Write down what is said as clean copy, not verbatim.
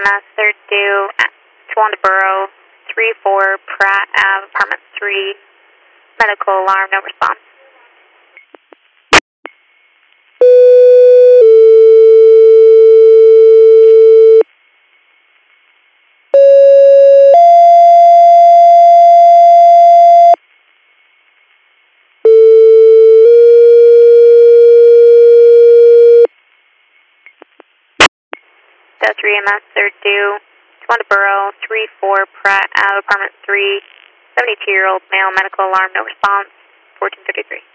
EMS, third due at Swandaboro, 34 Pratt Ave, apartment 3. Medical alarm, no response. That's 3 EMS, third due, Swandaboro, 34 Pratt Ave, apartment 3. 72-year-old male, medical alarm, no response, 1433.